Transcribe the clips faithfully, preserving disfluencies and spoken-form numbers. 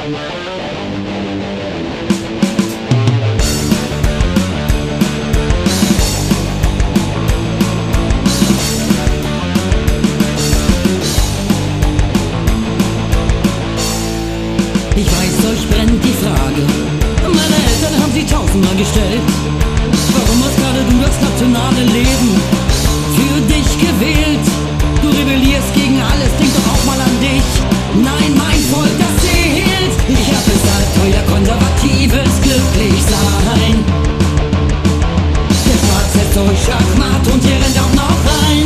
Ich weiß, euch brennt die Frage, meine Eltern haben sie tausendmal gestellt. Warum hast gerade du das nationale Leben für dich gewählt? Du rebellierst gegen alles, denk doch auch mal an dich. Nein, mein Volk, das zählt. Ich hab es als euer konservatives Glücklichsein. Der Staat setzt euch Schachmatt und ihr rennt auch noch rein.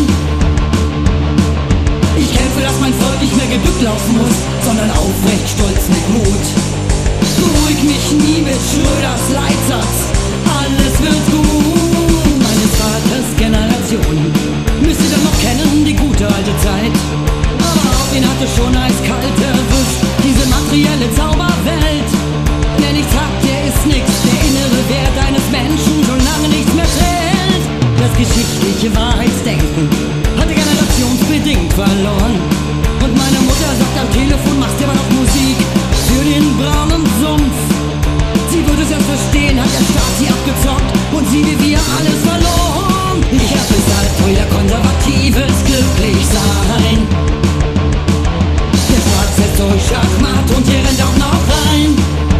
Ich kämpfe, dass mein Volk nicht mehr gebückt laufen muss, sondern aufrecht, stolz mit Mut. Beruhig mich nie mit Schröders Leitsatz, alles wird gut. Meines Vaters Generation müsst ihr doch noch kennen, die gute alte Zeit. Aber auch ihn hatte schon eiskalt erwischt, diese materielle Zauberwelt. Wer nichts hat, der ist nix, der innere Wert eines Menschen schon lange nichts mehr zählt. Das geschichtliche Wahrheitsdenken hatte generationsbedingt verloren. Und meine Mutter sagt am Telefon, machst aber noch Musik für den braunen Sumpf. Sie würde es erst verstehen, hat der Staat sie abgezockt und sie wie wir alles verloren. Ich hab es als euer konservatives Glücklichsein. Der Staat setzt euch Schachmatt und ihr rennt auch noch rein.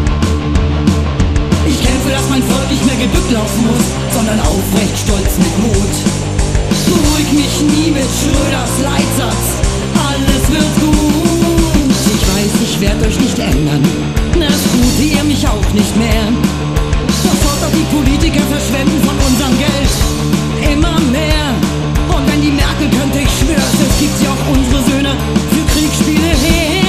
Ich kämpfe, dass mein Volk nicht mehr gebückt laufen muss, sondern aufrecht, stolz mit Mut. Beruhig mich nie mit Schröders Leitsatz, alles wird gut. Ich weiß, ich werd euch nicht ändern, das tut ihr mich auch nicht mehr. Doch schaut doch, die Politiker verschwenden von unserem Geld immer mehr. Und wenn die Merkel könnte, ich schwör's, es gibt ja auch unsere Söhne für Kriegsspiele her.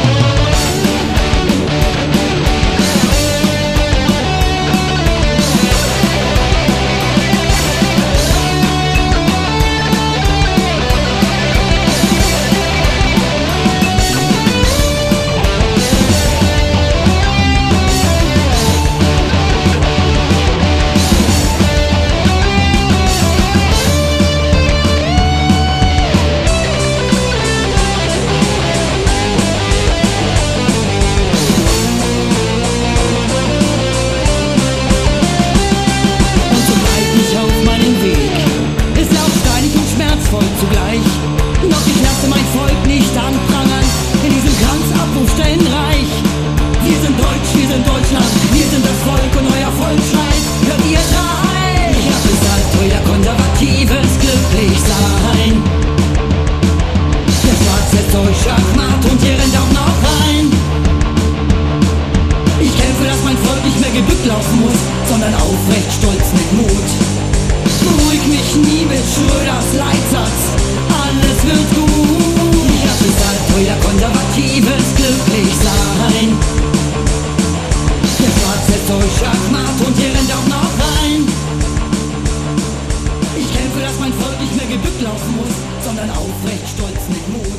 Zugleich. Doch ich lasse mein Volk nicht anprangern in diesem Kranzabrufstellenreich. Wir sind Deutsch, wir sind Deutschland, wir sind das Volk und euer Volk schreit, hört ihr drei. Ich hab es als euer konservatives Glücklichsein. Der Staat setzt euch Schachmatt und ihr rennt auch noch rein. Ich kämpfe, dass mein Volk nicht mehr gebückt laufen muss, sondern aufrecht, stolz mit Mut. Beruhig mich nie mit Schröders Leitsatz, alles wird gut. Ich hab es als euer konservatives Glücklichsein. Der Staat setzt euch Schachmatt und ihr rennt auch noch rein. Ich kämpfe, dass mein Volk nicht mehr gebückt laufen muss, sondern aufrecht, stolz mit Mut.